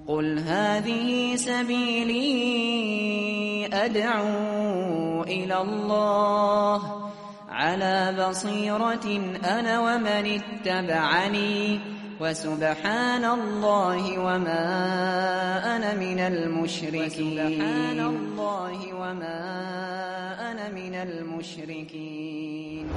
قل هذه سبيلي أدعو إلى الله على بصيرة أنا ومن اتبعني وسبحان الله وما أنا من المشركين.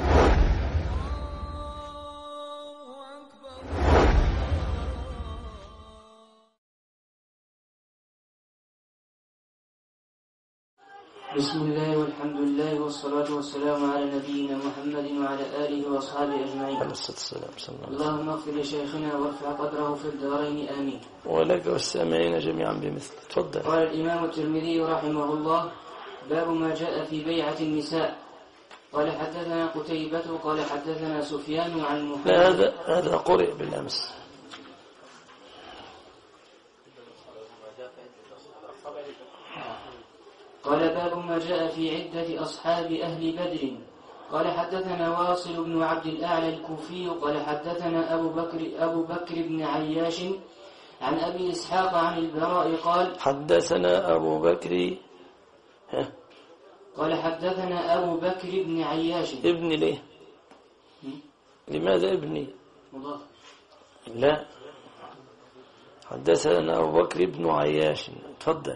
بسم الله والحمد لله والصلاة والسلام على نبينا محمد وعلى آله وأصحابه أجمعين. اللهم اغفر لشيخنا وارفع قدره في الدارين آمين. ولك والسامعين جميعا بمثل. تفضل. قال الإمام الترمذي رحمه الله: باب ما جاء في بيعة النساء. قال حدثنا قتيبة قال حدثنا سفيان عن محمد. هذا قرئ بالأمس. قال باب ما جاء في عدة أصحاب أهل بدر. قال حدثنا واصل بن عبد الأعلى الكوفي قال حدثنا أبو بكر بن عياش عن أبي إسحاق عن البراء قال حدثنا أبو بكر قال حدثنا أبو بكر بن عياش. ابن ليه؟ لماذا ابني؟ مضاف. لا، حدثنا أبو بكر بن عياش. تفضل.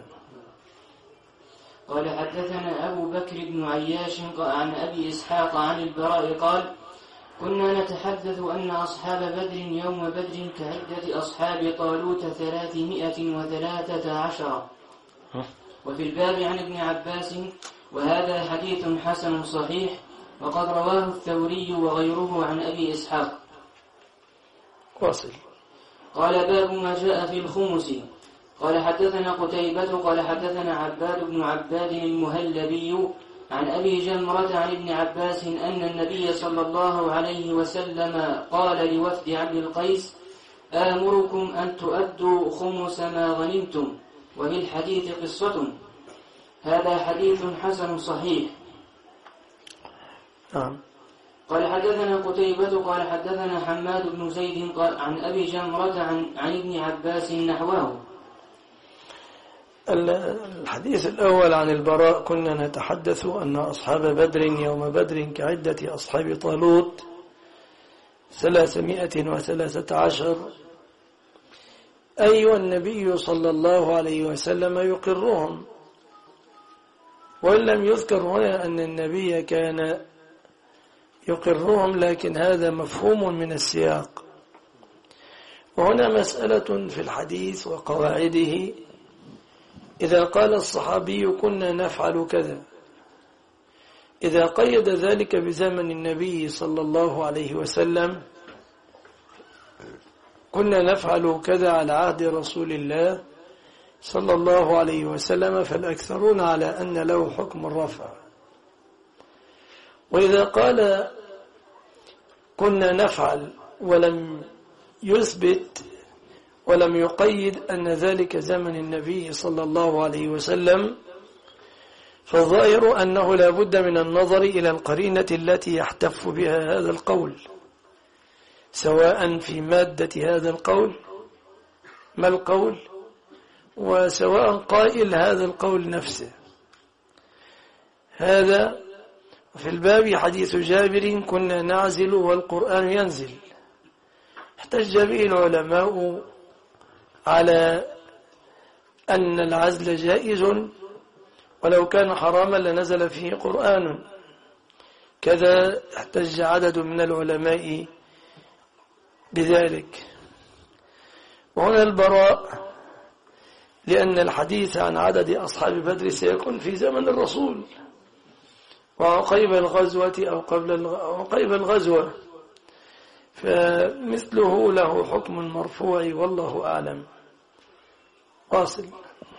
قال حدثنا أبو بكر بن عياش عن أبي إسحاق عن البراء قال كنا نتحدث أن أصحاب بدر يوم بدر كعدة أصحاب طالوت 313. وفي الباب عن ابن عباس وهذا حديث حسن صحيح وقد رواه الثوري وغيره عن أبي إسحاق. واصل. قال باب ما جاء في الخمس. قال حدثنا قتيبة قال حدثنا عباد بن عباد المهلبي عن أبي جمرة عن ابن عباس أن النبي صلى الله عليه وسلم قال لوفد عبد القيس آمركم أن تؤدوا خمس ما غنمتم، وبالحديث قصة. هذا حديث حسن صحيح. قال حدثنا قتيبة قال حدثنا حماد بن زيد قال عن أبي جمرة عن ابن عباس نحوه. الحديث الأول عن البراء: كنا نتحدث أن أصحاب بدر يوم بدر كعدة أصحاب طالوت 313. أي النبي صلى الله عليه وسلم يقرهم، وإن لم يذكر هنا أن النبي كان يقرهم، لكن هذا مفهوم من السياق. وهنا مسألة في الحديث وقواعده: إذا قال الصحابي كنا نفعل كذا، إذا قيد ذلك بزمن النبي صلى الله عليه وسلم، كنا نفعل كذا على عهد رسول الله صلى الله عليه وسلم، فالأكثرون على أن له حكم الرفع. وإذا قال كنا نفعل ولم يثبت ولم يقيد أن ذلك زمن النبي صلى الله عليه وسلم، فالظاهر أنه لا بد من النظر إلى القرينة التي يحتف بها هذا القول، سواء في مادة هذا القول ما القول، وسواء قائل هذا القول نفسه. هذا في الباب حديث جابر كنا نعزل والقرآن ينزل. احتج به العلماء على أن العزل جائز، ولو كان حراما لنزل فيه قرآن. كذا احتج عدد من العلماء بذلك. وهنا البراء، لأن الحديث عن عدد أصحاب بدر سيكون في زمن الرسول وعقيب الغزوة أو عقيب الغزوة، فمثله له حكم مرفوع والله أعلم. واصل.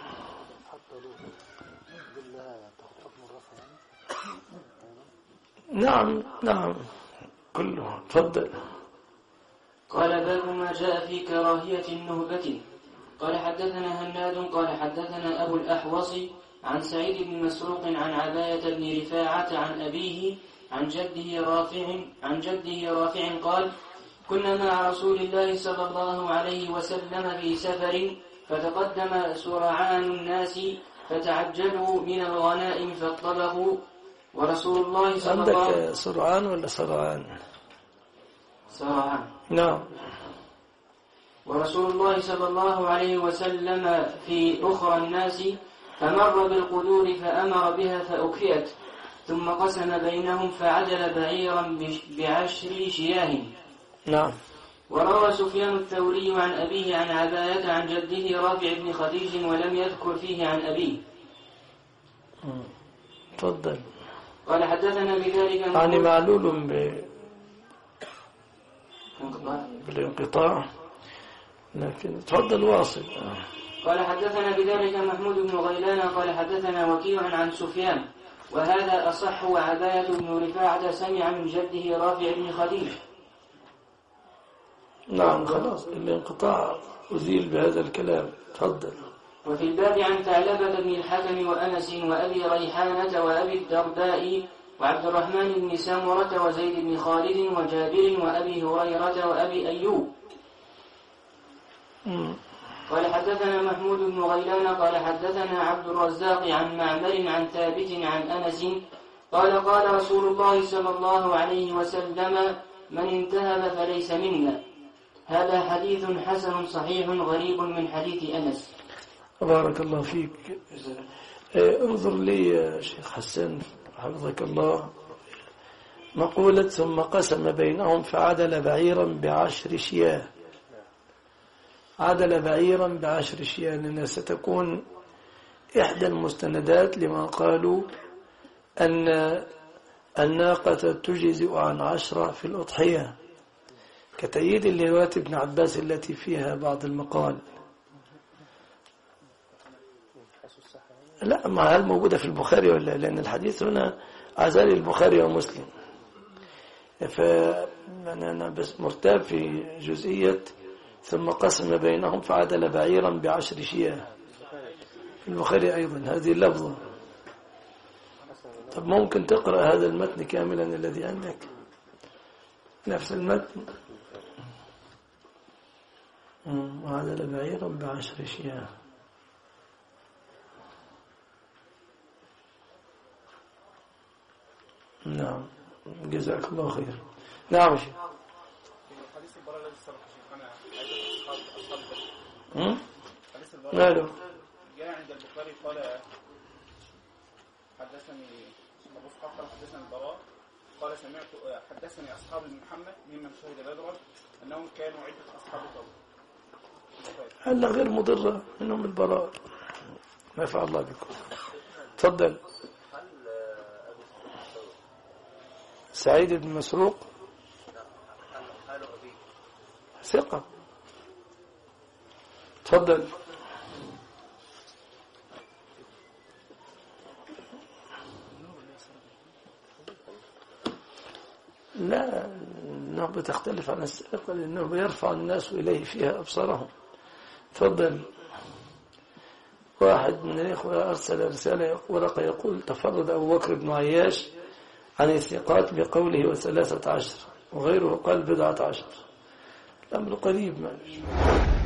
نعم كله. تفضل. قال باب ما جاء في كراهية النهبة. قال حدثنا هناد قال حدثنا أبو الأحوص عن سعيد بن مسروق عن عباية بن رفاعة عن أبيه عن جده رافع قال كنا مع رسول الله صلى الله عليه وسلم في سفر فتقدم سرعان الناس فتعجلوا من الغنائم فاطلبوا ورسول الله صلى الله عليه وسلم. عندك سرعان ولا سرعان؟ سرعان. نعم. ورسول الله صلى الله عليه وسلم في أخرى الناس فمر بالقدور فأمر بها فأكفئت ثم قسم بينهم فعدل بعيرا ب10 شياه. نعم. وروى سفيان الثوري عن أبيه عن عباية عن جده رافع بن خديج ولم يذكر فيه عن أبيه. تفضل. قال حدثنا بذلك يعني معلول بالانقطاع، لكن تفضل واصل. قال حدثنا بذلك محمود بن غيلان قال حدثنا وكيع عن سفيان وهذا أصح. وعباية بن رفاعة سمع من جده رافع بن خديج. نعم خلاص الانقطاع أزيل بهذا الكلام. تفضل. وفي الباب عن ثعلبة بن الحكم وأنس وأبي ريحانة وأبي الدرداء وعبد الرحمن بن سامرة وزيد بن خالد وجابر وأبي هريرة وأبي أيوب. قال حدثنا محمود بن غيلان قال حدثنا عبد الرزاق عن معمر عن ثابت عن أنس قال قال رسول الله صلى الله عليه وسلم من انتهب فليس منا. هذا حديث حسن صحيح غريب من حديث أنس. بارك الله فيك. انظر لي يا شيخ حسن حفظك الله، مقولة ثم قسم بينهم فعدل بعيرا ب10 شياه. عدل بعيرا ب10 شياه لأنها ستكون إحدى المستندات لما قالوا أن الناقة تجزئ عن 10 في الأضحية، كتأييد لرواية ابن عباس التي فيها بعض المقال. لا، ما هل موجودة في البخاري ولا؟ لأن الحديث هنا عزال البخاري ومسلم، فأنا بس مرتاب في جزئية ثم قسم بينهم فعدل بعيرا ب10 شياه في البخاري أيضا هذه اللفظة. طب ممكن تقرأ هذا المتن كاملا الذي عندك، نفس المتن، وعدل بعيرا ب10 شياه. نعم جزاك الله خير. نعم شيخ. حديث البراء الذي سبق شيخ انا حديث البراء ماله جاء عند البخاري قال حدثني ابو اسحاق حدثني البراء قال سمعت حدثني اصحاب محمد ممن شهد بدرا انهم كانوا عده اصحاب قوم. هلا غير مضره منهم البراء، ما فعل الله بكم. تفضل. سعيد بن مسروق ثقة. تفضل. لا، النهبة تختلف عن السابقة لأنه يرفع الناس إليه فيها أبصارهم. تفضل. واحد من الإخوة أرسل رسالة ورقة يقول تفرد أبو بكر بن عياش عن الثقات بقوله 13 وغيره قال 14. الأمر قريب. ما